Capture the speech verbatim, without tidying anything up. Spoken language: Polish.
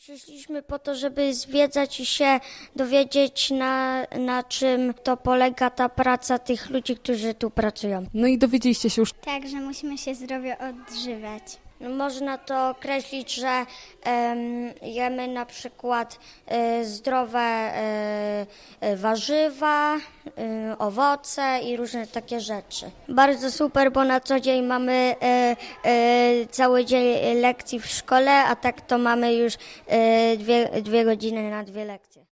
Przyszliśmy po to, żeby zwiedzać i się dowiedzieć, na, na czym to polega ta praca tych ludzi, którzy tu pracują. No i dowiedzieliście się już. Tak, że musimy się zdrowo odżywiać. No, można to określić, że em, jemy na przykład e, zdrowe e, e, warzywa, e, owoce i różne takie rzeczy. Bardzo super, bo na co dzień mamy e, e, cały dzień lekcji w szkole, a tak to mamy już e, dwie, dwie godziny na dwie lekcje.